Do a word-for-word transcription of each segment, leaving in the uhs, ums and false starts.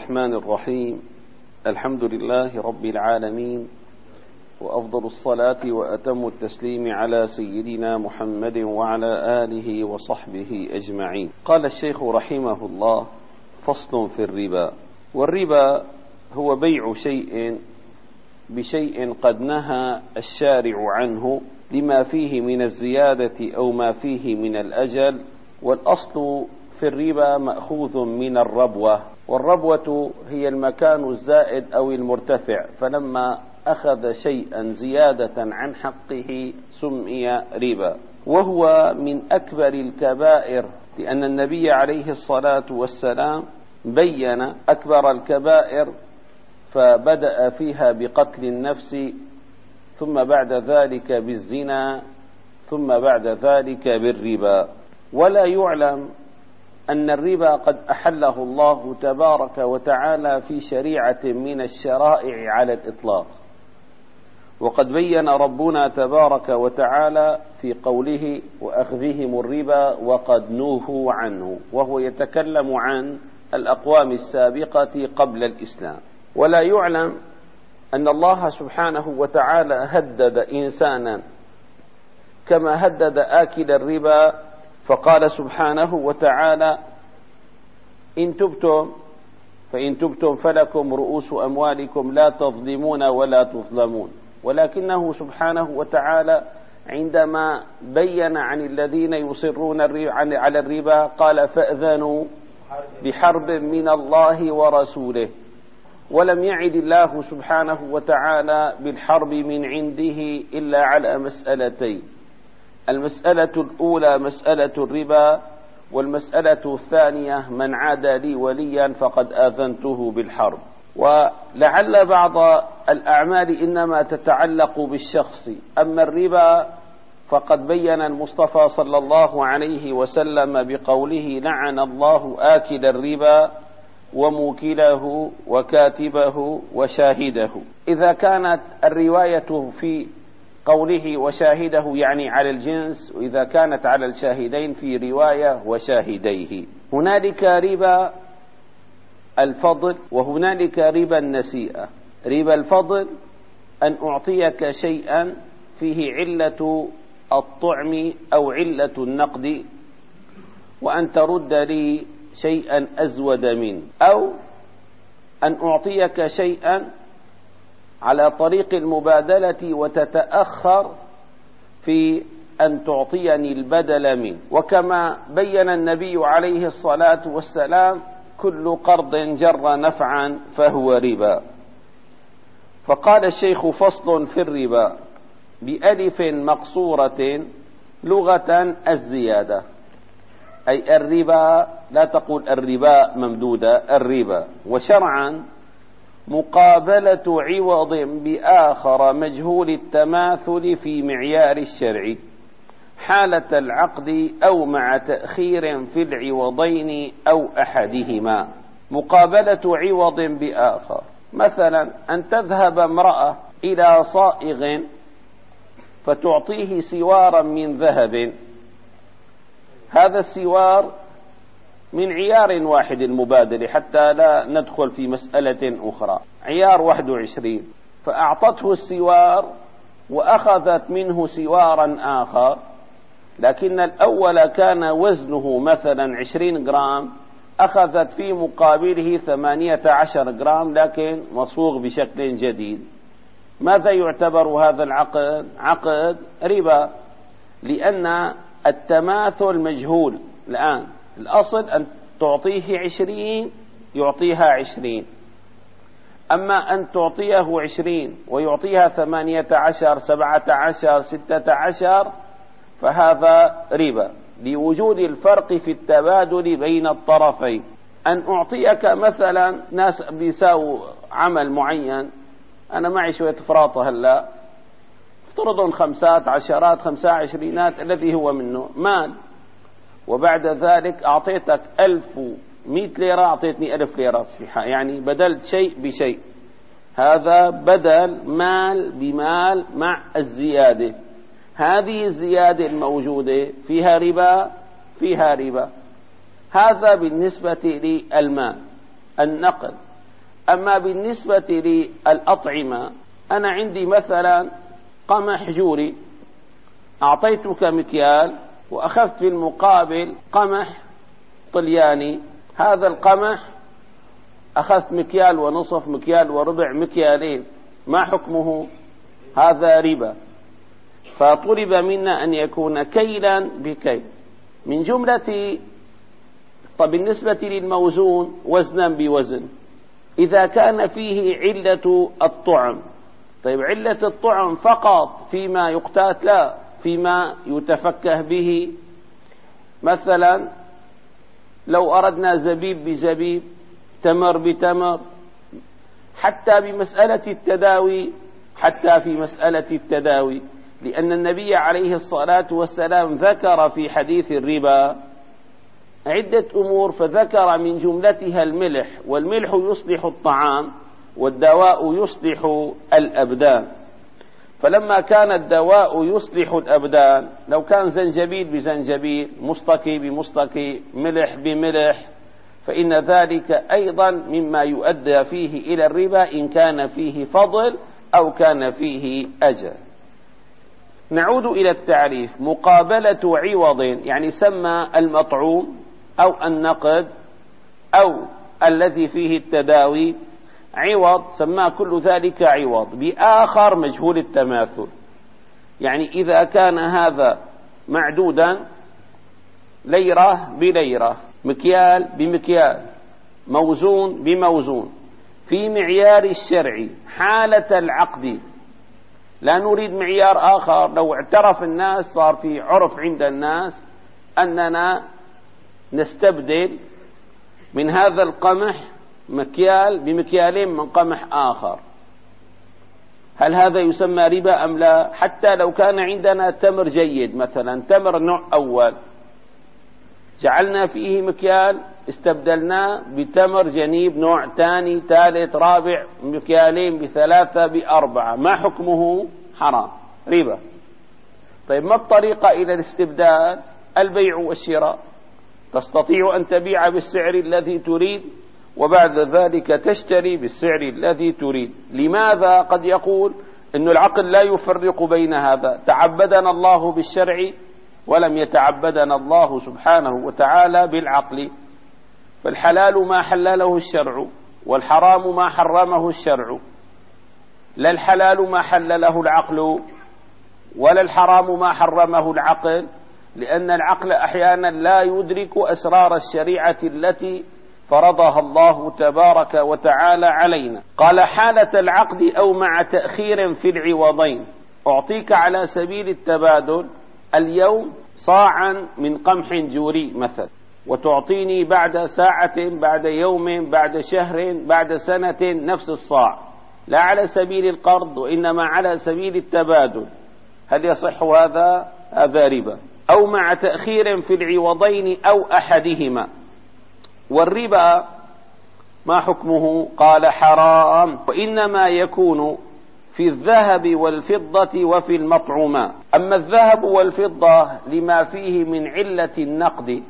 الرحمن الرحيم. الحمد لله رب العالمين، وأفضل الصلاة وأتم التسليم على سيدنا محمد وعلى آله وصحبه أجمعين. قال الشيخ رحمه الله: فصل في الربا. والربا هو بيع شيء بشيء قد نهى الشارع عنه لما فيه من الزيادة أو ما فيه من الأجل. والأصل في الربا مأخوذ من الربوة، والربوة هي المكان الزائد أو المرتفع، فلما أخذ شيئا زيادة عن حقه سمي ربا، وهو من أكبر الكبائر، لأن النبي عليه الصلاة والسلام بين أكبر الكبائر فبدأ فيها بقتل النفس، ثم بعد ذلك بالزنا، ثم بعد ذلك بالربا. ولا يعلم أن الربا قد أحله الله تبارك وتعالى في شريعة من الشرائع على الإطلاق، وقد بين ربنا تبارك وتعالى في قوله: وأخذهم الربا وقد نوهوا عنه، وهو يتكلم عن الأقوام السابقة قبل الإسلام. ولا يعلم أن الله سبحانه وتعالى هدد إنسانا كما هدد آكل الربا، فقال سبحانه وتعالى: إن تبتم فإن تبتم فلكم رؤوس أموالكم لا تظلمون ولا تظلمون. ولكنه سبحانه وتعالى عندما بين عن الذين يصرون على الربا قال: فأذنوا بحرب من الله ورسوله. ولم يعد الله سبحانه وتعالى بالحرب من عنده إلا على مسألتين: المسألة الأولى مسألة الربا، والمسألة الثانية: من عادى لي وليا فقد آذنته بالحرب. ولعل بعض الأعمال إنما تتعلق بالشخص، أما الربا فقد بين المصطفى صلى الله عليه وسلم بقوله: لعن الله آكل الربا وموكله وكاتبه وشاهده. إذا كانت الرواية في قوله وشاهده يعني على الجنس، وإذا كانت على الشاهدين في رواية وشاهديه. هنالك ربا الفضل وهنالك ربا النسيئة. ربا الفضل أن أعطيك شيئا فيه علة الطعم أو علة النقد وأن ترد لي شيئا أزود منه، أو أن أعطيك شيئا على طريق المبادلة وتتأخر في أن تعطيني البدل منه. وكما بين النبي عليه الصلاة والسلام: كل قرض جر نفعا فهو ربا. فقال الشيخ: فصل في الربا بألف مقصورة لغة الزيادة، أي الربا، لا تقول الربا ممدودة، الربا. وشرعا مقابلة عوض بآخر مجهول التماثل في معيار الشرع حالة العقد أو مع تأخير في العوضين أو أحدهما. مقابلة عوض بآخر، مثلا أن تذهب امرأة إلى صائغ فتعطيه سوارا من ذهب، هذا السوار من عيار واحد المبادل حتى لا ندخل في مسألة أخرى، عيار واحد وعشرين، فأعطته السوار وأخذت منه سوارا آخر، لكن الأول كان وزنه مثلا عشرين جرام، أخذت في مقابله ثمانية عشر جرام لكن مصوغ بشكل جديد. ماذا يعتبر هذا العقد؟ عقد ربا، لأن التماثل مجهول. الآن الأصل أن تعطيه عشرين يعطيها عشرين، أما أن تعطيه عشرين ويعطيها ثمانية عشر سبعة عشر ستة عشر فهذا ربا، لوجود الفرق في التبادل بين الطرفين. أن أعطيك مثلا ناس بيساووا عمل معين، أنا معي شوية فراطة هلا، افترضون خمسات عشرات خمسة عشرينات الذي هو منه مال، وبعد ذلك أعطيتك ألف ومئة ليرة، أعطيتني ألف ليرة صحيحة، يعني بدلت شيء بشيء، هذا بدل مال بمال مع الزيادة. هذه الزيادة الموجودة فيها ربا، فيها ربا. هذا بالنسبة للمال. النقد أما بالنسبة للأطعمة، أنا عندي مثلا قمح جوري، أعطيتك مكيال وأخذت في المقابل قمح طلياني. هذا القمح أخذت مكيال ونصف، مكيال وربع، مكيالين، ما حكمه؟ هذا ربا. فطلب منا أن يكون كيلا بكيل من جملة. طب بالنسبة للموزون وزنا بوزن، إذا كان فيه علة الطعم، طيب علة الطعم فقط فيما يقتات؟ لا، فيما يتفكه به. مثلا لو أردنا زبيب بزبيب، تمر بتمر، حتى بمسألة التداوي، حتى في مسألة التداوي، لأن النبي عليه الصلاة والسلام ذكر في حديث الربا عدة أمور، فذكر من جملتها الملح، والملح يصلح الطعام، والدواء يصلح الأبدان. فلما كان الدواء يصلح الأبدان، لو كان زنجبيل بزنجبيل، مستكي بمستكي، ملح بملح، فإن ذلك أيضا مما يؤدى فيه إلى الربا إن كان فيه فضل أو كان فيه أجر. نعود إلى التعريف. مقابلة عوض، يعني سمى المطعوم أو النقد أو الذي فيه التداوي عوض، سماه كل ذلك عوض بآخر مجهول التماثل. يعني إذا كان هذا معدودا ليرة بليرة، مكيال بمكيال، موزون بموزون، في معيار الشرع حالة العقد، لا نريد معيار آخر. لو اعترف الناس، صار في عرف عند الناس أننا نستبدل من هذا القمح مكيال بمكيالين من قمح آخر، هل هذا يسمى ربا أم لا؟ حتى لو كان عندنا تمر جيد، مثلا تمر نوع أول، جعلنا فيه مكيال، استبدلناه بتمر جنيب نوع ثاني ثالث رابع، مكيالين بثلاثة بأربعة، ما حكمه؟ حرام، ربا. طيب ما الطريقة إلى الاستبدال؟ البيع والشراء. تستطيع أن تبيع بالسعر الذي تريد، وبعد ذلك تشتري بالسعر الذي تريد. لماذا؟ قد يقول إن العقل لا يفرق بين هذا، تعبدنا الله بالشرع ولم يتعبدنا الله سبحانه وتعالى بالعقل. فالحلال ما حلله الشرع، والحرام ما حرمه الشرع. لا الحلال ما حلله العقل، ولا الحرام ما حرمه العقل، لأن العقل أحيانا لا يدرك أسرار الشريعة التي فرضها الله تبارك وتعالى علينا. قال حالة العقد أو مع تأخير في العوضين. أعطيك على سبيل التبادل اليوم صاعا من قمح جوري مثلا، وتعطيني بعد ساعة، بعد يوم، بعد شهر، بعد سنة نفس الصاع، لا على سبيل القرض وإنما على سبيل التبادل، هل يصح هذا؟ هذا ربا. أو مع تأخير في العوضين أو أحدهما. والربا ما حكمه؟ قال حرام، وإنما يكون في الذهب والفضة وفي المطعومات. أما الذهب والفضة لما فيه من علة النقد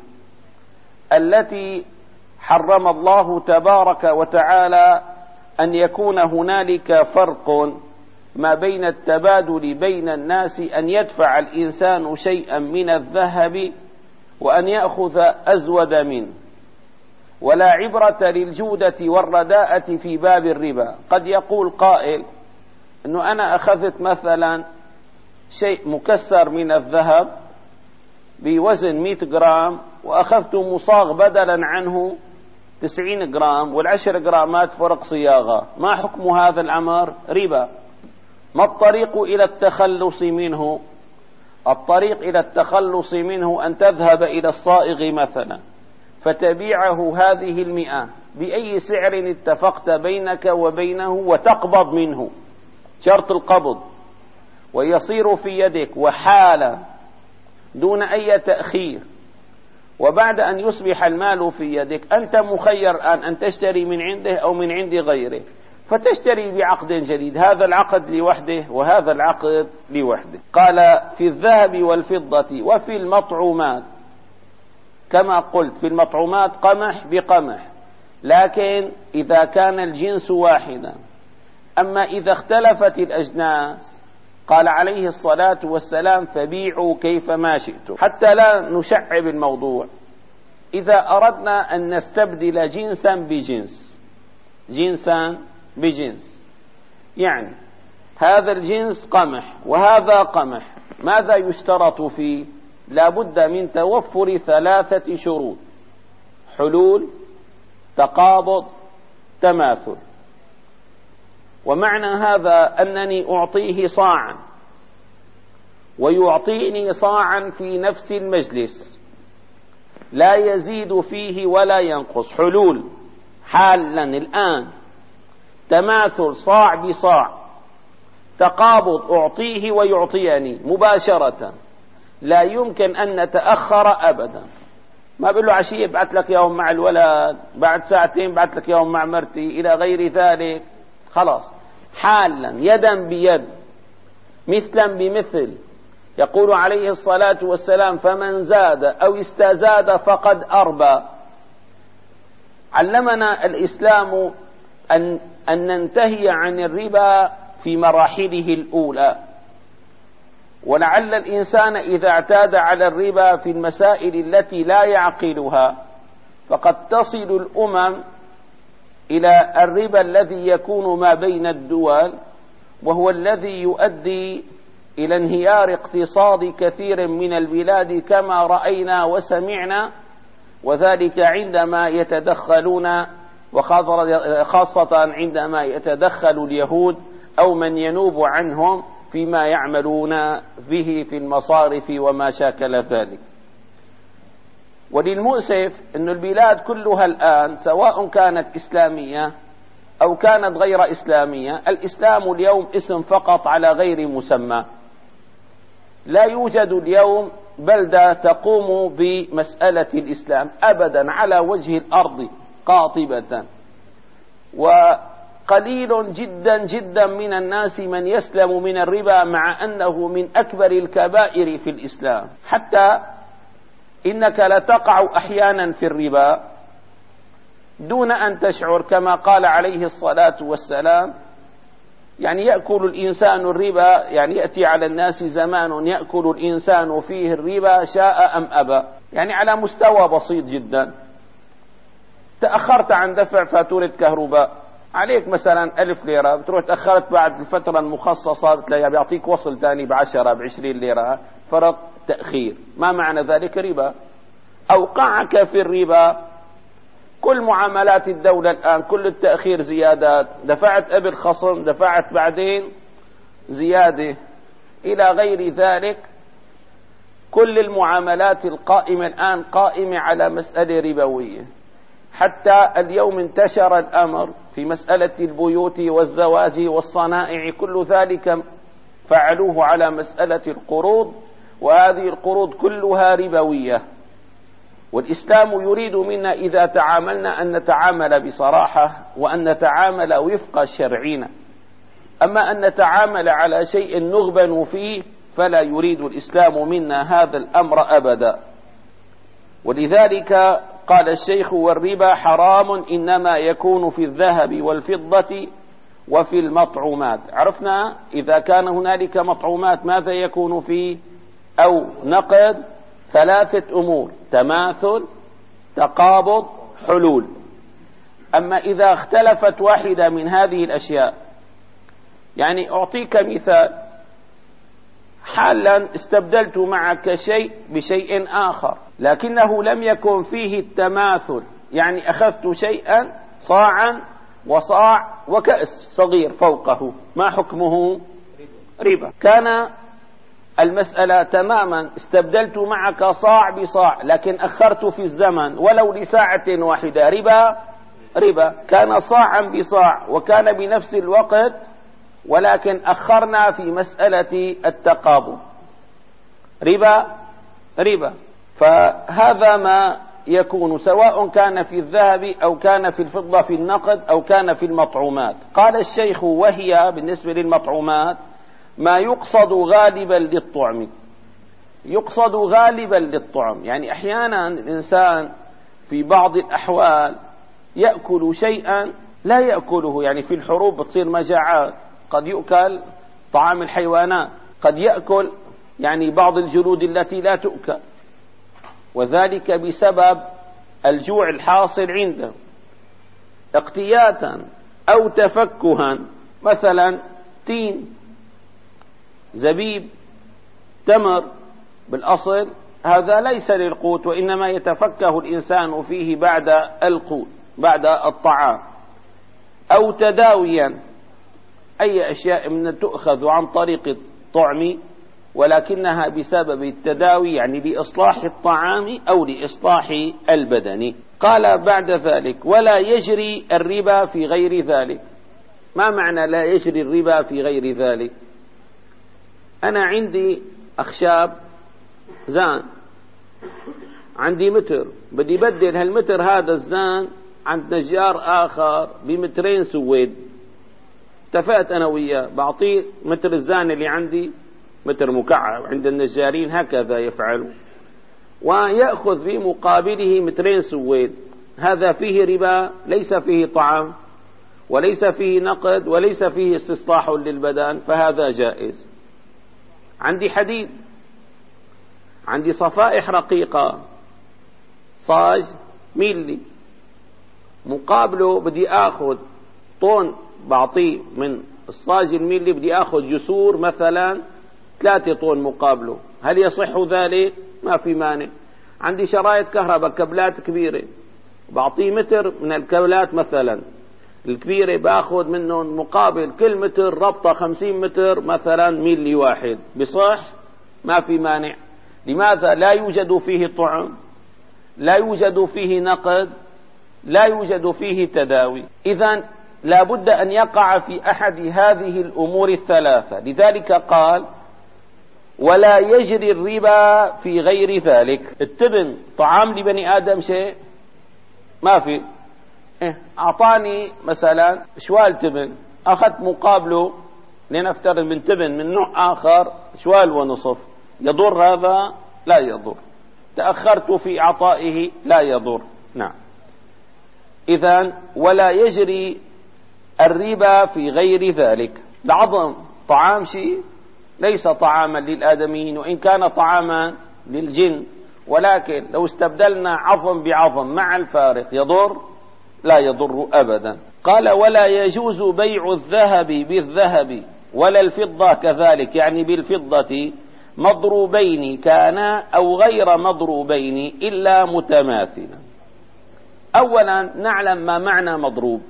التي حرم الله تبارك وتعالى أن يكون هنالك فرق ما بين التبادل بين الناس، أن يدفع الإنسان شيئا من الذهب وأن يأخذ أزود منه، ولا عبرة للجودة والرداءة في باب الربا. قد يقول قائل أنه أنا أخذت مثلا شيء مكسر من الذهب بوزن مئة جرام، وأخذت مصاغ بدلا عنه تسعين جرام، والعشر جرامات فرق صياغة، ما حكم هذا الأمر؟ ربا. ما الطريق إلى التخلص منه؟ الطريق إلى التخلص منه أن تذهب إلى الصائغ مثلا فتبيعه هذه المئة بأي سعر اتفقت بينك وبينه، وتقبض منه، شرط القبض، ويصير في يدك وحالة دون أي تأخير. وبعد أن يصبح المال في يدك أنت مخير الآن أن تشتري من عنده أو من عند غيره، فتشتري بعقد جديد، هذا العقد لوحده وهذا العقد لوحده. قال في الذهب والفضة وفي المطعومات، كما قلت في المطعومات قمح بقمح، لكن إذا كان الجنس واحدا. أما إذا اختلفت الأجناس قال عليه الصلاة والسلام فبيعوا كيفما شئتم، حتى لا نشعب الموضوع. إذا أردنا أن نستبدل جنسا بجنس، جنسا بجنس، يعني هذا الجنس قمح وهذا قمح، ماذا يشترط فيه؟ لا بد من توفر ثلاثة شروط: حلول، تقابض، تماثل. ومعنى هذا أنني أعطيه صاعا ويعطيني صاعا في نفس المجلس، لا يزيد فيه ولا ينقص. حلول حالا الآن، تماثل صاع بصاع، تقابض أعطيه ويعطيني مباشرة، لا يمكن أن نتأخر أبدا. ما بقول له عشية بعت لك يوم مع الولد، بعد ساعتين بعت لك يوم مع مرتي، إلى غير ذلك. خلاص حالا، يدا بيد، مثلا بمثل. يقول عليه الصلاة والسلام فمن زاد أو استزاد فقد أربى. علمنا الإسلام أن, أن ننتهي عن الربا في مراحله الأولى، ولعل الإنسان إذا اعتاد على الربا في المسائل التي لا يعقلها فقد تصل الأمم إلى الربا الذي يكون ما بين الدول، وهو الذي يؤدي إلى انهيار اقتصاد كثير من البلاد كما رأينا وسمعنا، وذلك عندما يتدخلون، وخاصة عندما يتدخل اليهود أو من ينوب عنهم فيما يعملون به في المصارف وما شاكل ذلك. وللمؤسف أن البلاد كلها الآن سواء كانت إسلامية أو كانت غير إسلامية، الإسلام اليوم اسم فقط على غير مسمى. لا يوجد اليوم بلدة تقوم بمسألة الإسلام أبدا على وجه الأرض قاطبة، وقليل جدا جدا من الناس من يسلم من الربا، مع أنه من أكبر الكبائر في الإسلام. حتى إنك لتقع أحيانا في الربا دون أن تشعر، كما قال عليه الصلاة والسلام يعني يأكل الإنسان الربا، يعني يأتي على الناس زمان يأكل الإنسان فيه الربا شاء أم أبى، يعني على مستوى بسيط جدا. تأخرت عن دفع فاتورة كهرباء، عليك مثلا ألف ليرة، بتروح تأخرت بعد الفترة المخصصة بتلاقيها بيعطيك وصل تاني بعشرة بعشرين ليرة، فرق تأخير. ما معنى ذلك؟ ربا. أوقعك في الربا كل معاملات الدولة الآن، كل التأخير زيادات، دفعت قبل خصم، دفعت بعدين زيادة، إلى غير ذلك. كل المعاملات القائمة الآن قائمة على مسألة ربوية. حتى اليوم انتشر الأمر في مسألة البيوت والزواج والصنائع، كل ذلك فعلوه على مسألة القروض، وهذه القروض كلها ربوية. والإسلام يريد منا إذا تعاملنا أن نتعامل بصراحة وأن نتعامل وفق شرعنا. أما أن نتعامل على شيء نغبن فيه فلا يريد الإسلام منا هذا الأمر أبدا. ولذلك قال الشيخ والربا حرام إنما يكون في الذهب والفضة وفي المطعومات. عرفنا إذا كان هنالك مطعومات ماذا يكون فيه؟ أو نقد ثلاثة أمور: تماثل، تقابض، حلول. أما إذا اختلفت واحدة من هذه الأشياء، يعني أعطيك مثال: حالا استبدلت معك شيء بشيء آخر لكنه لم يكن فيه التماثل، يعني أخذت شيئا صاعا وصاع وكأس صغير فوقه، ما حكمه؟ ربا. كان المسألة تماما، استبدلت معك صاع بصاع لكن أخرت في الزمن ولو لساعة واحدة، ربا ربا. كان صاعا بصاع وكان بنفس الوقت، ولكن أخرنا في مسألة التقابض، ربا ربا. فهذا ما يكون سواء كان في الذهب أو كان في الفضة في النقد أو كان في المطعومات. قال الشيخ: وهي بالنسبة للمطعومات ما يقصد غالبا للطعم. يقصد غالبا للطعم، يعني أحيانا الإنسان في بعض الأحوال يأكل شيئا لا يأكله، يعني في الحروب بتصير مجاعات، قد يؤكل طعام الحيوانات، قد يأكل يعني بعض الجلود التي لا تؤكل، وذلك بسبب الجوع الحاصل عنده اقتياتا أو تفكها. مثلا تين، زبيب، تمر، بالأصل هذا ليس للقوت، وإنما يتفكه الإنسان فيه بعد القوت بعد الطعام. أو تداويا، أي أشياء من تؤخذ عن طريق الطعم ولكنها بسبب التداوي، يعني لإصلاح الطعام أو لإصلاح البدن. قال بعد ذلك: ولا يجري الربا في غير ذلك. ما معنى لا يجري الربا في غير ذلك؟ أنا عندي أخشاب زان، عندي متر، بدي بدل هالمتر هذا الزان عند نجار آخر بمترين سويد، اتفقت أنا وياه بعطيه متر الزان اللي عندي متر مكعب، عند النجارين هكذا يفعلوا، ويأخذ في مقابله مترين سويد. هذا فيه ربا، ليس فيه طعام وليس فيه نقد وليس فيه استصلاح للبدن، فهذا جائز. عندي حديد، عندي صفائح رقيقة، صاج ميلي، مقابله بدي آخذ طن بعطيه من الصاج الميلي، بدي آخذ جسور مثلا ثلاثة طن مقابله، هل يصح ذلك؟ ما في مانع. عندي شرايط كهرباء، كابلات كبيرة، بعطيه متر من الكابلات مثلا الكبيرة، باخذ منه مقابل كل متر ربطة خمسين متر مثلا ميلي واحد، بصح؟ ما في مانع. لماذا؟ لا يوجد فيه طعم، لا يوجد فيه نقد، لا يوجد فيه تداوي. إذن لا بد أن يقع في أحد هذه الأمور الثلاثة. لذلك قال: ولا يجري الربا في غير ذلك. التبن طعام لبني آدم شيء؟ ما في. إيه؟ أعطاني مثلا شوال تبن، أخذت مقابله لنفترض من تبن من نوع آخر شوال ونصف، يضر هذا؟ لا يضر. تأخرت في إعطائه؟ لا يضر. نعم. إذن ولا يجري الربا في غير ذلك. العظم طعام شيء؟ ليس طعاما للآدميين، وإن كان طعاما للجن، ولكن لو استبدلنا عظم بعظم مع الفارق يضر؟ لا يضر أبدا. قال: ولا يجوز بيع الذهب بالذهب ولا الفضة كذلك، يعني بالفضة مضروبين كانا أو غير مضروبين إلا متماثلا. أولا نعلم ما معنى مضروب.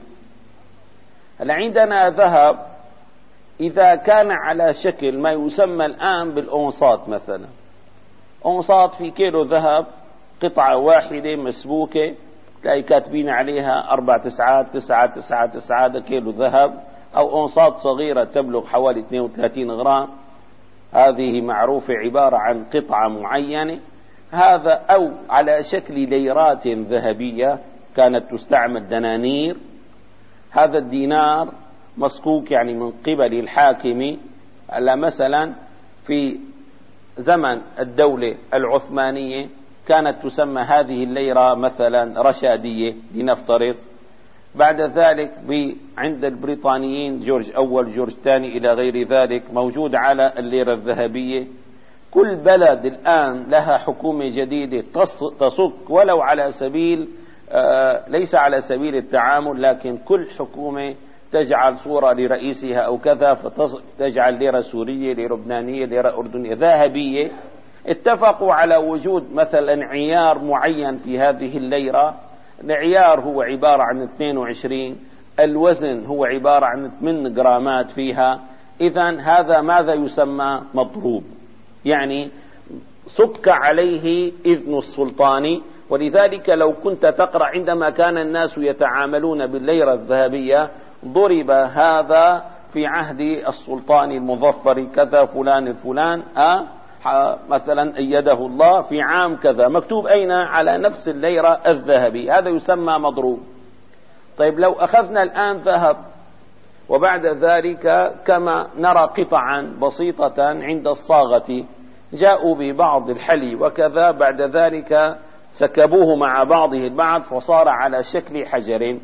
هل عندنا ذهب إذا كان على شكل ما يسمى الآن بالأونصات، مثلا أونصات في كيلو ذهب قطعة واحدة مسبوكة، تلاقي كاتبين عليها أربع تسعات تسعة تسعة تسعة، هذا كيلو ذهب. أو أونصات صغيرة تبلغ حوالي اثنين وثلاثين غرام، هذه معروفة عبارة عن قطعة معينة. هذا أو على شكل ليرات ذهبية كانت تستعمل دنانير. هذا الدينار مصكوك يعني من قبل الحاكم. ألا مثلا في زمن الدولة العثمانية كانت تسمى هذه الليرة مثلا رشادية لنفترض. بعد ذلك عند البريطانيين جورج أول جورج ثاني إلى غير ذلك موجود على الليرة الذهبية. كل بلد الآن لها حكومة جديدة تصك ولو على سبيل آه ليس على سبيل التعامل، لكن كل حكومة تجعل صورة لرئيسها أو كذا، فتجعل ليرة سورية، ليرة لبنانية، ليرة أردنية ذهبية. اتفقوا على وجود مثلا عيار معين في هذه الليرة. العيار هو عبارة عن اثنين وعشرين، الوزن هو عبارة عن ثمانية جرامات فيها. إذن هذا ماذا يسمى؟ مضروب، يعني صك عليه إذن السلطان. ولذلك لو كنت تقرأ عندما كان الناس يتعاملون بالليرة الذهبية ضرب هذا في عهد السلطان المظفر كذا فلان الفلان أه مثلا أيده الله في عام كذا، مكتوب أين؟ على نفس الليرة الذهبي، هذا يسمى مضروب. طيب لو أخذنا الآن ذهب وبعد ذلك كما نرى قطعا بسيطة عند الصاغة جاءوا ببعض الحلي وكذا، بعد ذلك سكبوه مع بعضه البعض فصار على شكل حجر.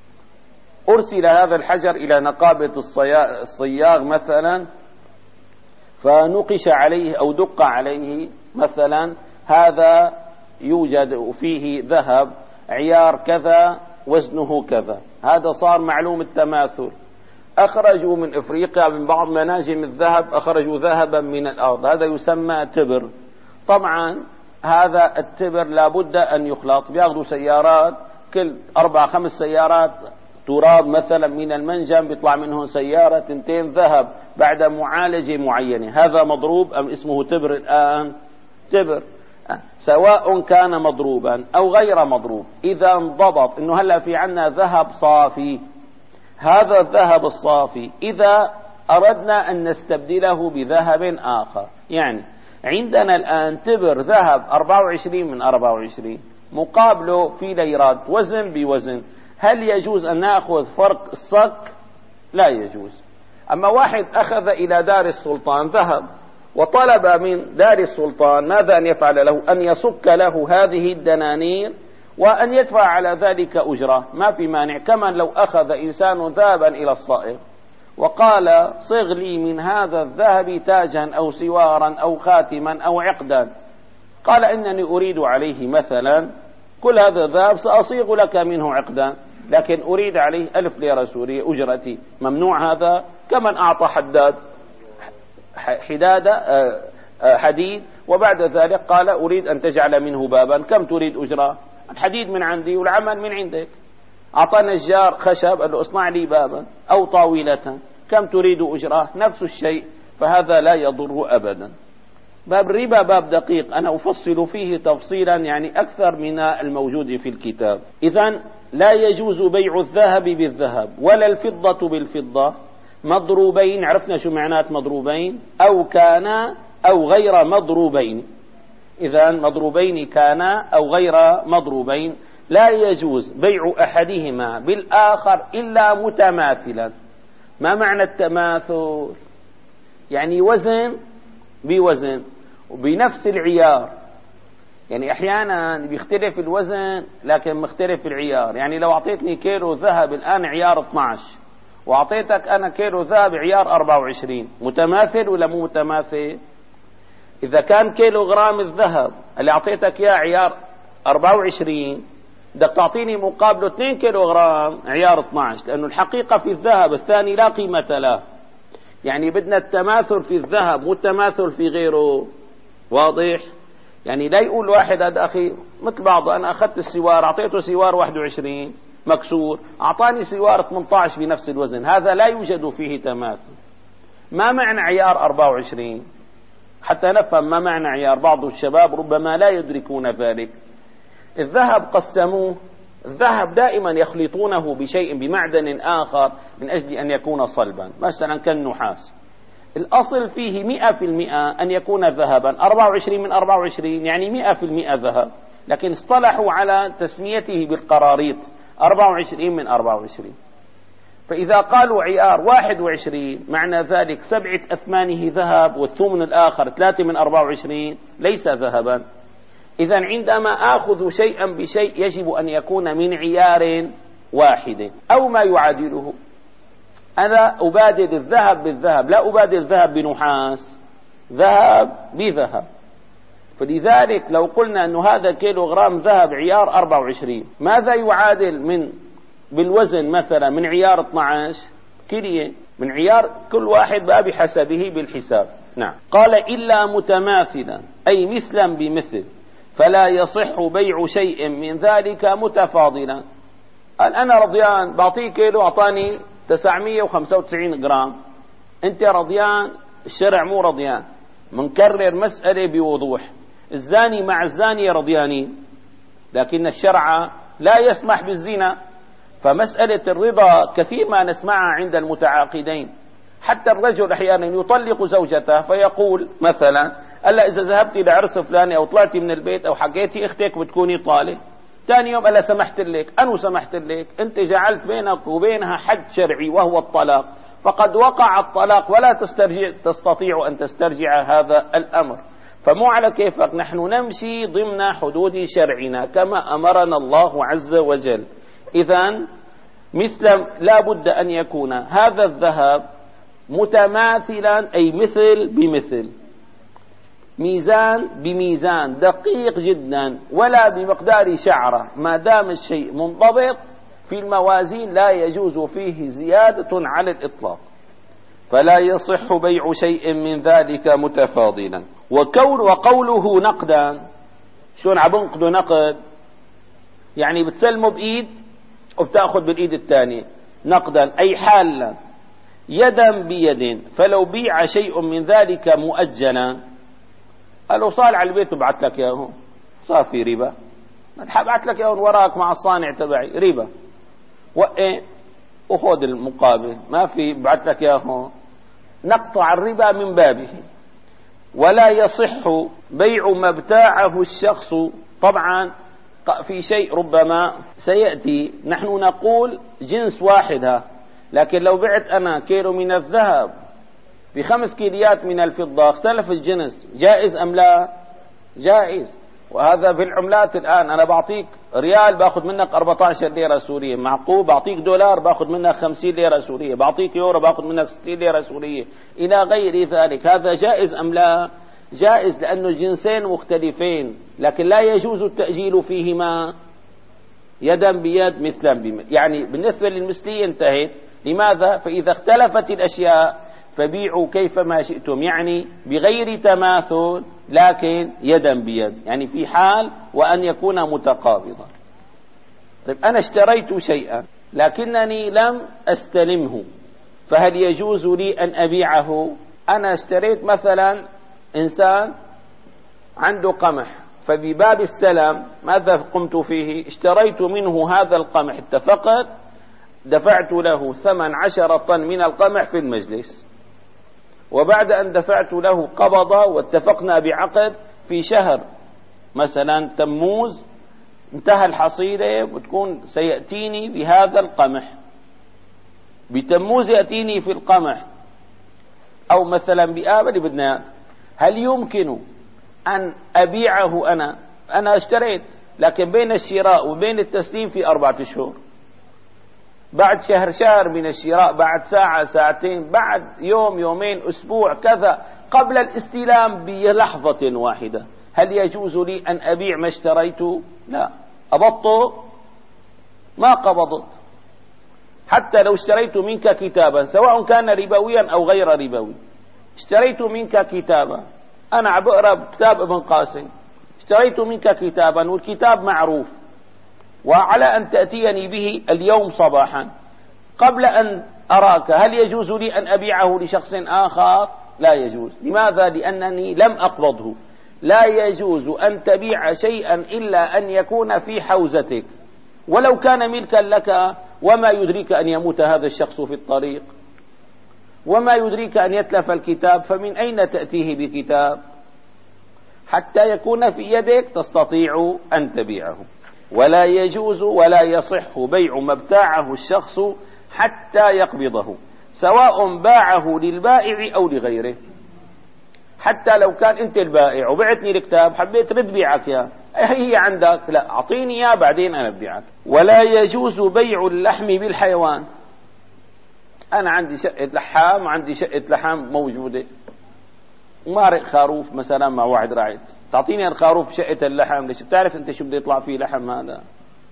أرسل هذا الحجر إلى نقابة الصياغ مثلا، فنقش عليه أو دق عليه مثلا هذا يوجد فيه ذهب عيار كذا وزنه كذا، هذا صار معلوم التماثل. أخرجوا من إفريقيا من بعض مناجم الذهب أخرجوا ذهبا من الأرض، هذا يسمى تبر. طبعا هذا التبر لابد أن يخلط، بياخذوا سيارات كل أربع خمس سيارات تراب مثلا من المنجم بيطلع منهم سيارة تنتين ذهب بعد معالجة معينة، هذا مضروب أم اسمه تبر الآن؟ تبر، سواء كان مضروبا أو غير مضروب. إذا انضبط إنه هلا في عنا ذهب صافي، هذا الذهب الصافي إذا أردنا أن نستبدله بذهب آخر، يعني عندنا الآن تبر ذهب أربعة وعشرين من أربعة وعشرين مقابله في ليرات وزن بوزن، هل يجوز أن نأخذ فرق الصك؟ لا يجوز. أما واحد أخذ إلى دار السلطان ذهب وطلب من دار السلطان ماذا أن يفعل له؟ أن يصك له هذه الدنانير وأن يدفع على ذلك أجرة، ما في مانع. كما لو أخذ إنسان ذهبا إلى الصائغ وقال صغ لي من هذا الذهب تاجا أو سوارا أو خاتما أو عقدا، قال إنني أريد عليه مثلا كل هذا الذهب سأصيغ لك منه عقدا، لكن أريد عليه ألف ليرة سورية أجرتي، ممنوع هذا. كمن أعطى حداد حدادة حديد وبعد ذلك قال أريد أن تجعل منه بابا، كم تريد أجرة؟ الحديد من عندي والعمل من عندك. أعطى نجار خشب قال له اصنع لي بابا أو طاولة، كم تريد أجرة؟ نفس الشيء، فهذا لا يضر أبدا. باب الربا باب دقيق، أنا أفصل فيه تفصيلا يعني أكثر من الموجود في الكتاب. إذن لا يجوز بيع الذهب بالذهب ولا الفضة بالفضة مضروبين، عرفنا شو معنات مضروبين، أو كان أو غير مضروبين. إذن مضروبين كان أو غير مضروبين، لا يجوز بيع أحدهما بالآخر إلا متماثلا. ما معنى التماثل؟ يعني وزن بوزن وبنفس العيار، يعني أحيانا بيختلف الوزن لكن مختلف العيار. يعني لو أعطيتني كيلو ذهب الآن عيار اثني عشر وأعطيتك أنا كيلو ذهب عيار أربعة وعشرين، متماثل ولا مو متماثل؟ إذا كان كيلو غرام الذهب اللي أعطيتك إياه عيار أربعة وعشرين بدك تعطيني مقابله اثنين كيلو غرام عيار اثني عشر، لأنه الحقيقة في الذهب الثاني لا قيمة له. يعني بدنا التماثل في الذهب مو التماثل في غيره، واضح؟ يعني لا يقول واحد هذا أخي مثل بعض، أنا أخذت السوار أعطيته سوار واحد وعشرين مكسور أعطاني سوار ثمانية عشر بنفس الوزن، هذا لا يوجد فيه تماثل. ما معنى عيار أربعة وعشرين؟ حتى نفهم ما معنى عيار، بعض الشباب ربما لا يدركون ذلك. الذهب قسموه، الذهب دائما يخلطونه بشيء بمعدن آخر من أجل أن يكون صلبا، مثلا كالنحاس. الأصل فيه مئة في المئة أن يكون ذهبا، أربعة وعشرين من أربعة وعشرين يعني مئة في المئة ذهب، لكن اصطلحوا على تسميته بالقراريط أربعة وعشرين من أربعة وعشرين. فإذا قالوا عيار واحد وعشرين معنى ذلك سبعة أثمانه ذهب والثمن الآخر ثلاثة من أربعة وعشرين ليس ذهبا. إذن عندما آخذ شيئا بشيء يجب أن يكون من عيار واحد أو ما يعادله. أنا أبادل الذهب بالذهب، لا أبادل الذهب بنحاس، ذهب بذهب. فلذلك لو قلنا أن هذا كيلو غرام ذهب عيار أربعة وعشرين، ماذا يعادل من بالوزن مثلا من عيار اثني عشر؟ كيلية من عيار، كل واحد بقى بحسبه بالحساب. نعم. قال إلا متماثلا أي مثلا بمثل، فلا يصح بيع شيء من ذلك متفاضلا. قال أنا رضيان بعطيه كيلو أعطاني تسعمئة وخمسة وتسعين جرام، أنت رضيان، الشرع مو رضيان. منكرر مسألة بوضوح، الزاني مع الزانية رضيانين، لكن الشرع لا يسمح بالزنا. فمسألة الرضا كثير ما نسمعها عند المتعاقدين. حتى الرجل أحيانا يطلق زوجته فيقول مثلا ألا إذا ذهبتي لعرس فلاني أو طلعتي من البيت أو حكيتي أختك بتكوني طالق، ثاني يوم ألا سمحت لك، أنا سمحت لك، أنت جعلت بينك وبينها حد شرعي وهو الطلاق، فقد وقع الطلاق ولا تسترجع تستطيع أن تسترجع هذا الأمر. فمو على كيفك، نحن نمشي ضمن حدود شرعنا كما أمرنا الله عز وجل. إذن مثل لا بد أن يكون هذا الذهب متماثلا، أي مثل بمثل، ميزان بميزان، دقيق جدا، ولا بمقدار شعرة. ما دام الشيء منضبط في الموازين لا يجوز فيه زيادة على الإطلاق، فلا يصح بيع شيء من ذلك متفاضلا. وكون وقوله نقدا، شلون عبنقده نقد؟ يعني بتسلمه بإيد وبتأخذ بالإيد الثانية نقدا، أي حالا يدا بيد. فلو بيع شيء من ذلك مؤجلا، قالوا صال على البيت وبعت لك اياه، صار في ربا. بعت لك اياه وراك مع الصانع تبعي، ربا. وإيه وخذ المقابل، ما في بعت لك اياه، نقطع الربا من بابه. ولا يصح بيع ما ابتاعه الشخص. طبعا في شيء ربما سيأتي، نحن نقول جنس واحدة، لكن لو بعت أنا كيلو من الذهب بخمس كيليات من الفضة اختلف الجنس، جائز أم لا؟ جائز. وهذا بالعملات الآن، أنا بعطيك ريال باخذ منك أربعة عشر ليرة سورية، معقول؟ بعطيك دولار باخذ منك خمسين ليرة سورية، بعطيك يورو باخذ منك ستين ليرة سورية، إلى غير ذلك. هذا جائز أم لا؟ جائز، لأنه الجنسين مختلفين، لكن لا يجوز التأجيل فيهما يدا بيد مثلا بمثل. يعني بالنسبة للمثلية انتهت. لماذا؟ فإذا اختلفت الأشياء فبيعوا كيفما شئتم، يعني بغير تماثل لكن يدا بيد، يعني في حال وأن يكون متقابضا. طيب أنا اشتريت شيئا لكنني لم أستلمه، فهل يجوز لي أن أبيعه؟ أنا اشتريت مثلا إنسان عنده قمح، فبباب السلام ماذا قمت فيه؟ اشتريت منه هذا القمح، اتفقت، دفعت له ثمن عشرة طن من القمح في المجلس، وبعد أن دفعت له قبض واتفقنا بعقد في شهر مثلا تموز انتهى الحصيلة وتكون سيأتيني بهذا القمح، بتموز يأتيني في القمح، أو مثلا بآب اللي بدنا. هل يمكن أن أبيعه أنا؟ أنا اشتريت، لكن بين الشراء وبين التسليم في أربعة أشهر، بعد شهر شهر من الشراء، بعد ساعة ساعتين، بعد يوم يومين أسبوع كذا، قبل الاستلام بلحظة واحدة. هل يجوز لي أن أبيع ما اشتريته؟ لا، أبطه ما قبضت. حتى لو اشتريت منك كتابا سواء كان ربويا أو غير ربوي، اشتريت منك كتابا، أنا عم بقرأ كتاب ابن قاسم، اشتريت منك كتابا والكتاب معروف، وعلى أن تأتيني به اليوم صباحا قبل أن أراك، هل يجوز لي أن أبيعه لشخص آخر؟ لا يجوز. لماذا؟ لأنني لم أقبضه. لا يجوز أن تبيع شيئا إلا أن يكون في حوزتك، ولو كان ملكا لك. وما يدريك أن يموت هذا الشخص في الطريق؟ وما يدريك أن يتلف الكتاب؟ فمن أين تأتيه بكتاب؟ حتى يكون في يدك تستطيع أن تبيعه. ولا يجوز ولا يصح بيع ما ابتاعه الشخص حتى يقبضه، سواء باعه للبائع أو لغيره. حتى لو كان أنت البائع وبعتني الكتاب حبيت رد بيعك يا هي عندك، لا أعطيني يا بعدين أنا ببيعك. ولا يجوز بيع اللحم بالحيوان. أنا عندي شقة لحام وعندي شقة لحام موجودة، ومارق خروف مثلا مع واحد راعي، تعطيني الخروف شقة اللحم، ليش؟ بتعرف أنت شو بده يطلع فيه لحم؟ هذا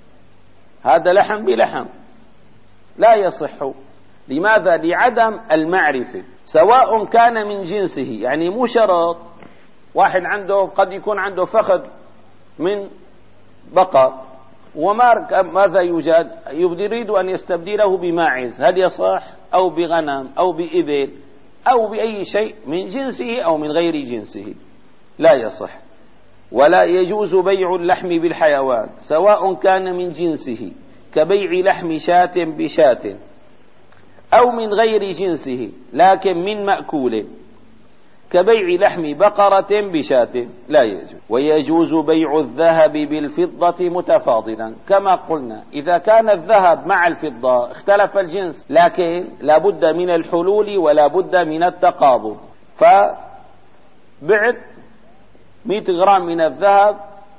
هذا لحم بلحم، لا يصح. لماذا؟ لعدم المعرفة. سواء كان من جنسه، يعني مو شرط واحد عنده قد يكون عنده فخذ من بقر ومارك ماذا يوجد يريد أن يستبدله بماعز، هل يصح؟ أو بغنم أو بإبل أو بأي شيء من جنسه أو من غير جنسه، لا يصح. ولا يجوز بيع اللحم بالحيوان سواء كان من جنسه، كبيع لحم شاة بشاة، أو من غير جنسه لكن من مأكول، كبيع لحم بقرة بشاة، لا يجوز. ويجوز بيع الذهب بالفضة متفاضلا، كما قلنا إذا كان الذهب مع الفضة اختلف الجنس، لكن لا بد من الحلول ولا بد من التقابض. فبعت مئة غرام من الذهب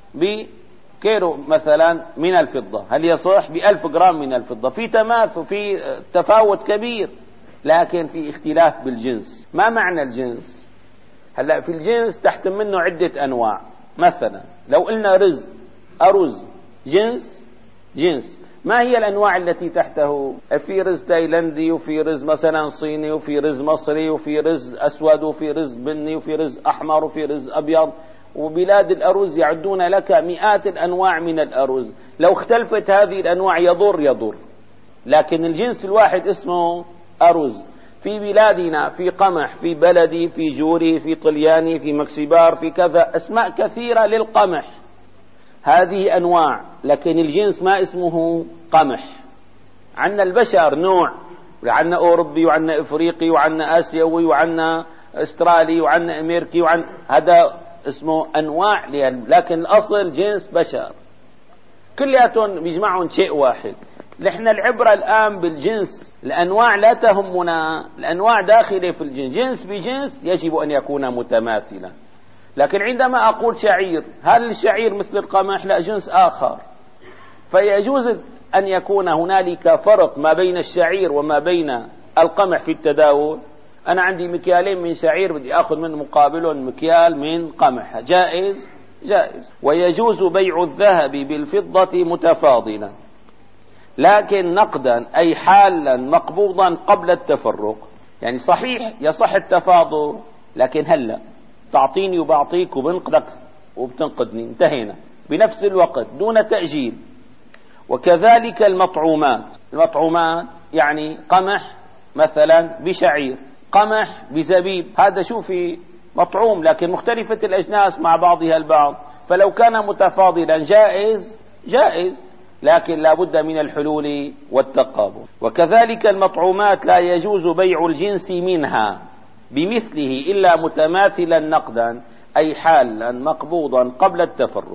بكيلو مثلا من الفضة، هل يصح؟ بألف غرام من الفضة. في تماثل، في تفاوت كبير، لكن في اختلاف بالجنس. ما معنى الجنس؟ هلا في الجنس تحت منه عدة أنواع. مثلا لو قلنا رز، أرز جنس، جنس. ما هي الأنواع التي تحته؟ في رز تايلندي، وفي رز مثلا صيني، وفي رز مصري، وفي رز أسود، وفي رز بني، وفي رز أحمر، وفي رز أبيض. وبلاد الأرز يعدون لك مئات الأنواع من الأرز. لو اختلفت هذه الأنواع يضر يضر، لكن الجنس الواحد اسمه أرز. في بلادنا في قمح، في بلدي، في جوري، في طلياني، في مكسبار، في كذا، أسماء كثيرة للقمح. هذه أنواع، لكن الجنس ما اسمه قمح. عندنا البشر نوع، عندنا أوروبي، وعندنا إفريقي، وعندنا آسيوي، وعندنا أسترالي، وعندنا أمريكي، وعن هذا اسمه أنواع، لكن الأصل جنس بشر كلياتهم بيجمعهم شيء واحد. نحن العبرة الآن بالجنس، الأنواع لا تهمنا، الأنواع داخلة في الجنس، جنس بجنس يجب أن يكون متماثلا. لكن عندما أقول شعير، هل الشعير مثل القمح؟ لا، جنس آخر. فيجوز أن يكون هنالك فرق ما بين الشعير وما بين القمح في التداول. أنا عندي مكيالين من شعير، بدي أخذ من مقابلهم مكيال من قمح، جائز؟ جائز. ويجوز بيع الذهب بالفضة متفاضلا، لكن نقدا أي حالا مقبوضا قبل التفرق. يعني صحيح يصح التفاضل، لكن هلا تعطيني وبعطيك وبنقدك وبتنقدني، انتهينا بنفس الوقت دون تأجيل. وكذلك المطعومات، المطعومات يعني قمح مثلا بشعير، قمح بزبيب، هذا شوفي مطعوم لكن مختلفة الأجناس مع بعضها البعض. فلو كان متفاضلا جائز جائز، لكن لا بد من الحلول والتقابل. وكذلك المطعومات لا يجوز بيع الجنس منها بمثله إلا متماثلا نقدا أي حالا مقبوضا قبل التفرق.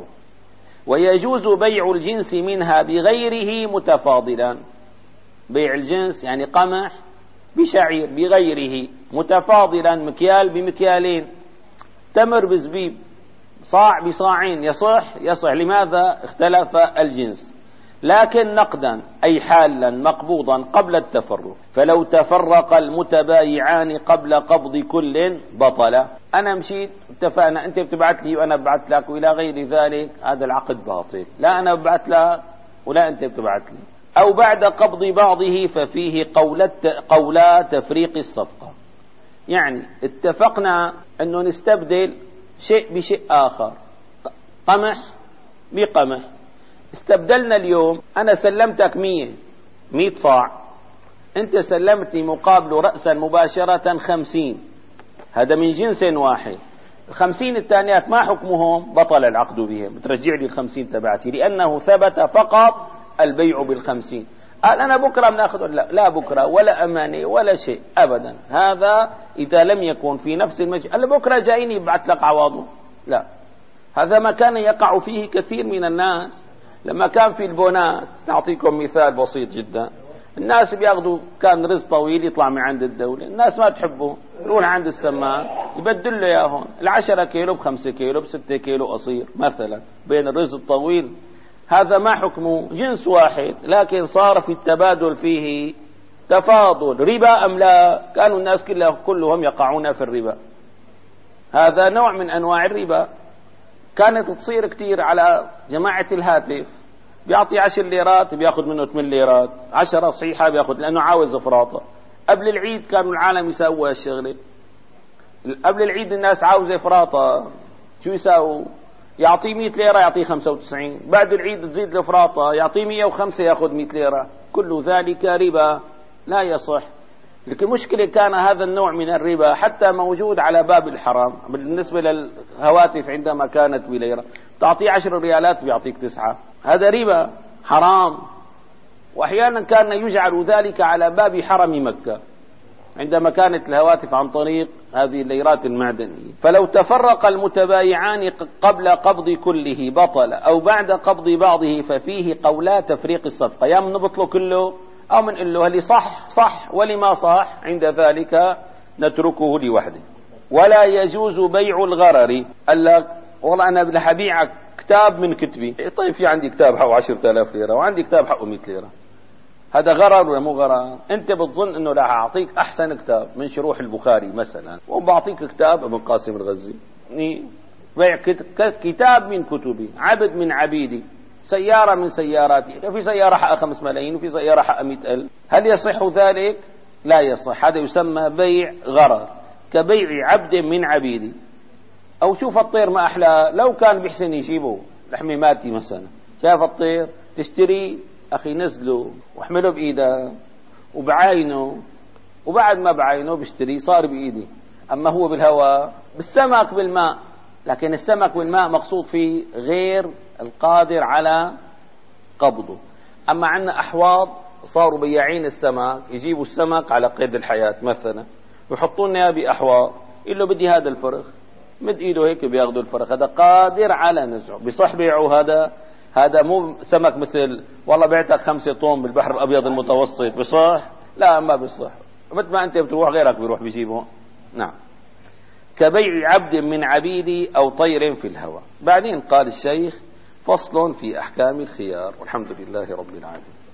ويجوز بيع الجنس منها بغيره متفاضلا، بيع الجنس يعني قمح بشعير بغيره متفاضلا، مكيال بمكيالين، تمر بزبيب، صاع بصاعين، يصح؟ يصح. لماذا؟ اختلف الجنس. لكن نقدا أي حالا مقبوضا قبل التفرق. فلو تفرق المتبايعان قبل قبض كل بطل. أنا مشيت اتفقنا، أنت بتبعت لي وأنا ببعت لك وإلى غير ذلك، هذا العقد باطل. لا أنا ببعت لك ولا أنت بتبعت لي. أو بعد قبض بعضه ففيه قولا تفريق الصفقة. يعني اتفقنا أنه نستبدل شيء بشيء آخر، قمح بقمح. استبدلنا اليوم، أنا سلمتك مية مية صاع، أنت سلمتني مقابله رأسا مباشرة خمسين، هذا من جنس واحد. الخمسين الثانيات ما حكمهم؟ بطل العقد بهم، بترجع لي الخمسين تبعتي، لأنه ثبت فقط البيع بالخمسين. قال أنا بكرة بناخذ، لا لا بكرة ولا أماني ولا شيء أبدا. هذا إذا لم يكن في نفس المجلس، قال بكرة جايني بعت لك عوضه، لا. هذا ما كان يقع فيه كثير من الناس. لما كان في البونات، نعطيكم مثال بسيط جدا، الناس بياخذوا، كان رز طويل يطلع من عند الدولة، الناس ما تحبه، يروح عند السمان يبدل له اياهم، العشرة كيلو بخمسة كيلو بستة كيلو قصير مثلا، بين الرز الطويل. هذا ما حكمه؟ جنس واحد، لكن صار في التبادل فيه تفاضل. ربا أم لا؟ كانوا الناس كلهم يقعون في الربا. هذا نوع من أنواع الربا. كانت تصير كتير على جماعة الهاتف، بيعطي عشر ليرات بياخذ منه ثمان ليرات، عشرة صحيحة بياخذ، لأنه عاوز فراطة. قبل العيد كانوا العالم يسووا هالشغلة، قبل العيد الناس عاوزة فراطة، شو يساووا؟ يعطيه مئة ليرة يعطيه خمسة وتسعين، بعد العيد تزيد الفراطة يعطيه مئة وخمسة ياخذ مئة ليرة. كل ذلك ربا لا يصح. لكن المشكلة كان هذا النوع من الربا حتى موجود على باب الحرام. بالنسبة للهواتف عندما كانت بليرة، تعطيه عشر ريالات بيعطيك تسعة، هذا ربا حرام. وأحيانا كان يجعل ذلك على باب حرم مكة عندما كانت الهواتف عن طريق هذه الليرات المعدنية. فلو تفرق المتبايعان قبل قبض كله بطل، أو بعد قبض بعضه ففيه قولا تفريق الصفقة. يا من نبطله كله أو من قل له اللي صح صح ولما صح، عند ذلك نتركه لوحده. ولا يجوز بيع الغرر، ألا والله أنا بدي أبيعك كتاب من كتبي. إيه طيب في عندي كتاب حقه عشرة آلاف ليرة وعندي كتاب حقه مئة ليرة، هذا غرر ولا مو غرر؟ أنت بتظن إنه لا أعطيك أحسن كتاب من شروح البخاري مثلا وبعطيك كتاب ابن قاسم الغزي، بيع كتاب من كتبي، عبد من عبيدي، سيارة من سياراتي، في سيارة حقها خمس ملايين وفي سيارة حقها مئة ألف. هل يصح ذلك؟ لا يصح. هذا يسمى بيع غرر، كبيع عبد من عبيدي. أو شوف الطير ما أحلى، لو كان بيحسن يجيبه لحميماتي مثلا، شاف الطير تشتري أخي نزله واحمله بإيده وبعينه، وبعد ما بعينه بيشتري صار بإيدي. أما هو بالهواء، بالسمك بالماء، لكن السمك بالماء مقصود فيه غير القادر على قبضه. أما عندنا أحواض صاروا بياعين السمك يجيبوا السمك على قيد الحياة مثلا ويحطون اياه بأحواض، يقول له بدي هذا الفرخ، مد ايده هيك بياخذوا الفرخ، هذا قادر على نزعه. بصح بيعوا هذا؟ هذا مو سمك مثل والله بعتك خمسة طن بالبحر الأبيض المتوسط، بصح؟ لا ما بصح. مثل ما أنت بتروح غيرك بيروح بيجيبه. نعم. كبيع عبد من عبيدي أو طير في الهواء. بعدين قال الشيخ: فصل في أحكام الخيار. والحمد لله رب العالمين.